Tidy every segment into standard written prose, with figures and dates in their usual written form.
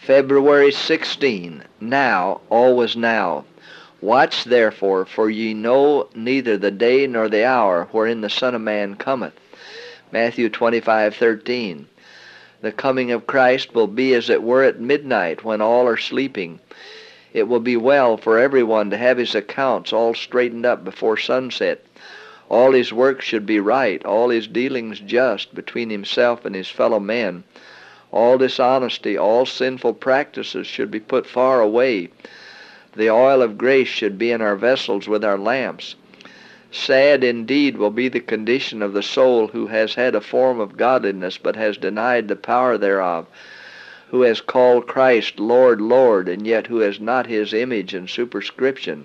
February 16. Now, always now. Watch therefore, for ye know neither the day nor the hour wherein the Son of Man cometh. Matthew 25:13. The coming of Christ will be as it were at midnight, when all are sleeping. It will be well for everyone to have his accounts all straightened up before sunset. All his works should be right, all his dealings just between himself and his fellow men. All dishonesty, all sinful practices should be put far away. The oil of grace should be in our vessels with our lamps. Sad indeed will be the condition of the soul who has had a form of godliness but has denied the power thereof, who has called Christ Lord, Lord, and yet who has not his image and superscription.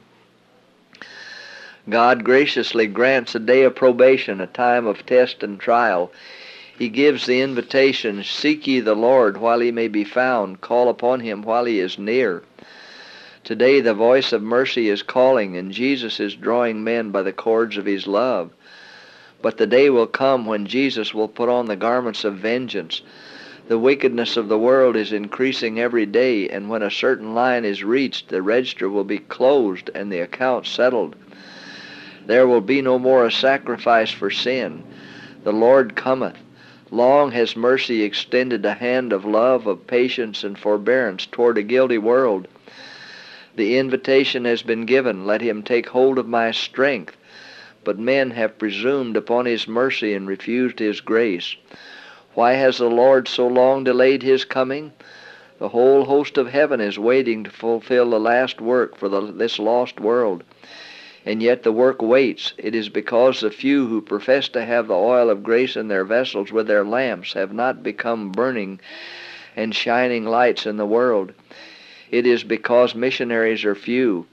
God graciously grants a day of probation, a time of test and trial. He gives the invitation, seek ye the Lord while he may be found, call upon him while he is near. Today the voice of mercy is calling, and Jesus is drawing men by the cords of his love. But the day will come when Jesus will put on the garments of vengeance. The wickedness of the world is increasing every day, and when a certain line is reached, the register will be closed and the account settled. There will be no more a sacrifice for sin. The Lord cometh. Long has mercy extended a hand of love, of patience, and forbearance toward a guilty world. The invitation has been given, let him take hold of my strength. But men have presumed upon his mercy and refused his grace. Why has the Lord so long delayed his coming? The whole host of heaven is waiting to fulfill the last work for this lost world. And yet the work waits. It is because the few who profess to have the oil of grace in their vessels with their lamps have not become burning and shining lights in the world. It is because missionaries are few.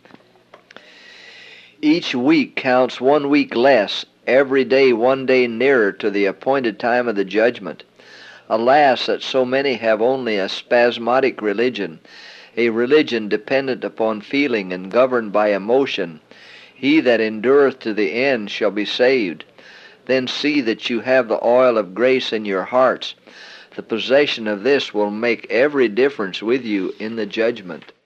Each week counts 1 week less, every day 1 day nearer to the appointed time of the judgment. Alas, that so many have only a spasmodic religion, a religion dependent upon feeling and governed by emotion. He that endureth to the end shall be saved. Then see that you have the oil of grace in your hearts. The possession of this will make every difference with you in the judgment.